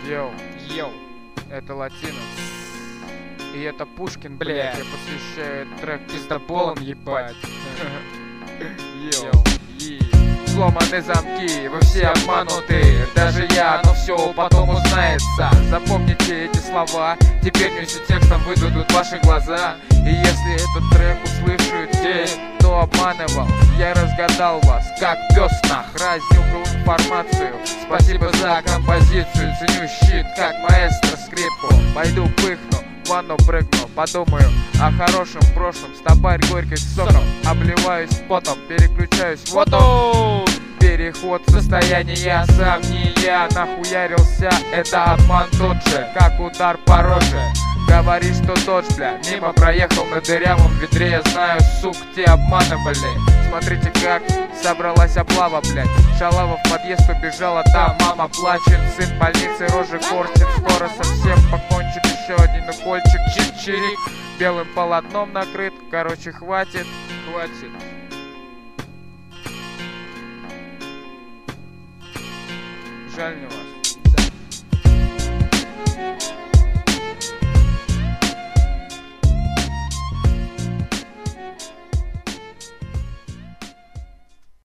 Йоу, Йоу. это Латинос. И это Пушкин, Бля. блядь, я посвящаю трек Пиздоболом ебать. Йоу. Сломаны замки, вы все обмануты. Даже я, но все потом узнается. Запомните эти слова, теперь мне все текстом выдадут ваши глаза. И если этот трек услышит те, кто обманывал, я разгадал вас, как пес нах, разнюхал информацию. Спасибо за композицию, ценю щит, как маэстро скрипку. Пойду пыхну, в ванну прыгну, подумаю о хорошем прошлом. Стопарь горьких соком, обливаюсь потом, переключаюсь, вот он. Переход в состояние сам не я, нахуярился, это обман тот же, как удар по роже. Говоришь, что дождь, бля, мимо проехал на дырявом ведре. Я знаю, сук, те обманывали. Смотрите, как собралась облава, блядь. Шалава в подъезд убежала, там мама плачет. Сын в больнице рожи корчит, скоро совсем покончит. Еще один укольчик, чик-чирик, белым полотном накрыт. Короче, хватит. Жаль мне вас.